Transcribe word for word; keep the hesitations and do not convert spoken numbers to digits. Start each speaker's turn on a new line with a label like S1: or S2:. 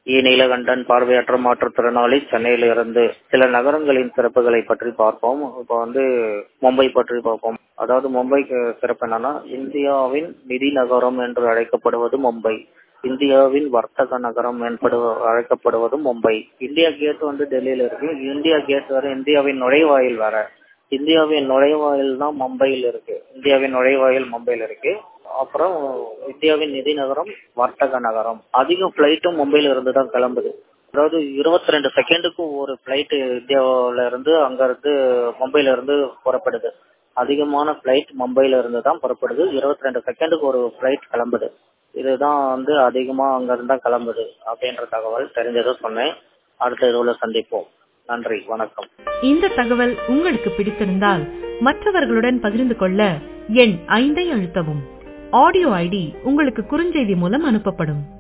S1: இ நீலகண்டன், பார்வையற்ற மாற்றுத்திறனாளி, சென்னையிலிருந்து. சில நகரங்களின் சிறப்புகளை பற்றி பார்ப்போம். இப்போ வந்து மும்பை பற்றி பார்ப்போம். அதாவது மும்பைக்கு சிறப்பு என்னன்னா, இந்தியாவின் நிதி நகரம் என்று அழைக்கப்படுவது மும்பை. இந்தியாவின் வர்த்தக நகரம் என்பது அழைக்கப்படுவது மும்பை. இந்தியா கேட் வந்து டெல்லியில இருக்கு. இந்தியா கேட் வேற, இந்தியாவின் நுழைவாயில் வேற. இந்தியாவின் நுழைவாயில் தான் மும்பையில் இருக்கு. இந்தியாவின் நுழைவாயில் மும்பையில் இருக்கு. அப்புறம் இந்தியாவின் நிதி நகரம், வர்த்தக நகரம். அதிக பிளைட்டும் மும்பையில இருந்து தான் கிளம்புது. அதாவது இருபத்தி ரெண்டு செகண்டுக்கு ஒரு பிளைட் இந்தியாவில இருந்து அங்க இருந்து மும்பையில இருந்து புறப்படுது. அதிகமான பிளைட் மும்பையில இருந்து தான் புறப்படுது. இருபத்தி ரெண்டு செகண்டுக்கு ஒரு பிளைட் கிளம்புது. இதுதான் வந்து அதிகமா அங்க இருந்தா கிளம்புது அப்படின்ற தகவல் தெரிஞ்சதை சொன்னேன். அடுத்த இதுல சந்திப்போம். நன்றி, வணக்கம்.
S2: இந்த தகவல் உங்களுக்கு பிடித்திருந்தால் மற்றவர்களுடன் பகிர்ந்து கொள்ள எண் ஐந்தை அழுத்தவும். ஆடியோ ஐடி உங்களுக்கு குறுஞ்செய்தி மூலம் அனுப்பப்படும்.